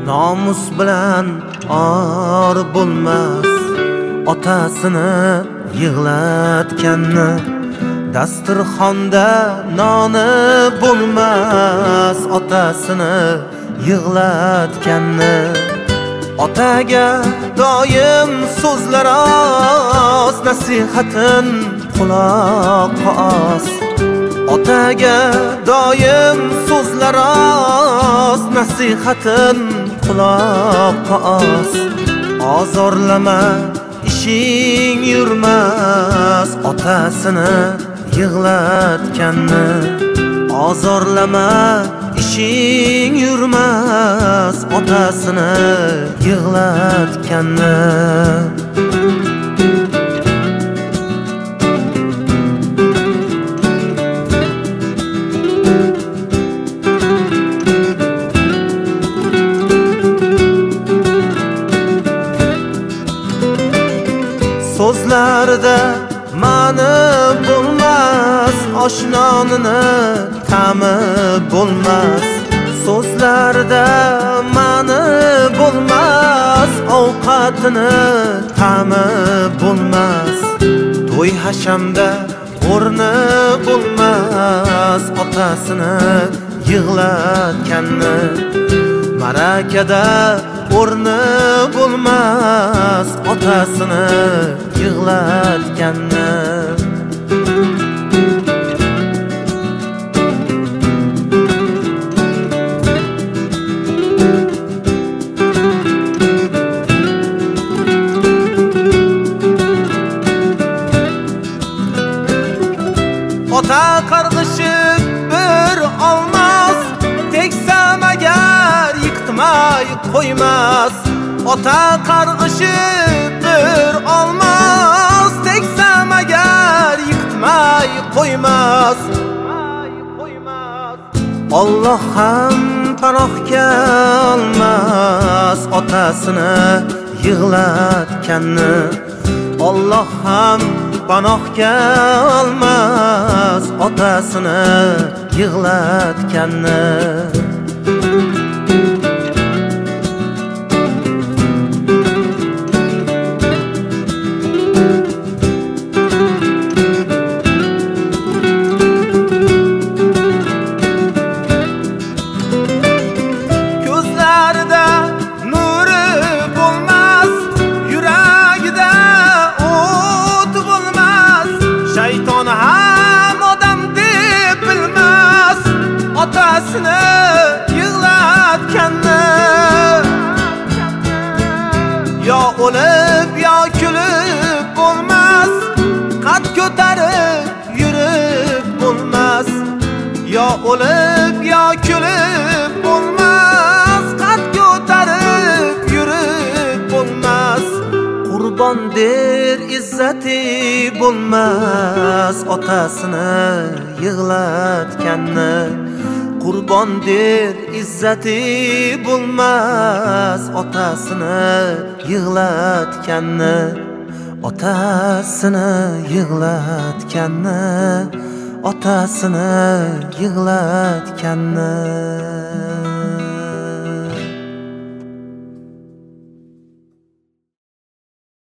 nomus bilan or bo'lmas, otasini yig'latganni. Dasturxonda noni bo'lmas, otasini yig'latganni. Otaga doim so'zlar oz, nasihatin quloqqa os. Otaga doim so'zlar oz, nasihatin quloqqa os. Ozorlama, ishing yurmas, otasini yig'latganni. Ozorlama, ishing yurmas, otasini yig'latganni. So'zlarda ma'ni bo'lmas, oshnonini ta'mi bo'lmas. So'zlarda ma'ni bo'lmas, ovqatini ta'mi bo'lmas. To'y hashamda o'rni bo'lmas, otasini yig'latganni. Marakada o'rni bo'lmas, otasini yig'latganni. Ota qarg'ishib bir olmas, tegsam agar yiqitmay qo'ymas. Ota qarg'ishib bir olmas, tegsam agar yiqitmay qo'ymas. Alloh ham panohga olmas, otasini yig'latganni. Alloh ham panohga olmas, otasini yig'latganni. Ko'zlarida nuri bo'lmas, yuragida o't bo'lmas. Shayton ham odam deb bilmas, otasini yig'latganni. Yo o'lib yo kulib bo'lmas, qad ko'tarib yurib bo'lmas. Yo o'lib yo kulib bo'lmas, qad ko'tarib yurib bo'lmas. Qurbon der izzati bo'lmas, otasini yig'latganni. Qurbon der izzati bo'lmas, otasini yig'latganni. Otasini yig'latganni, otasini yig'latganni.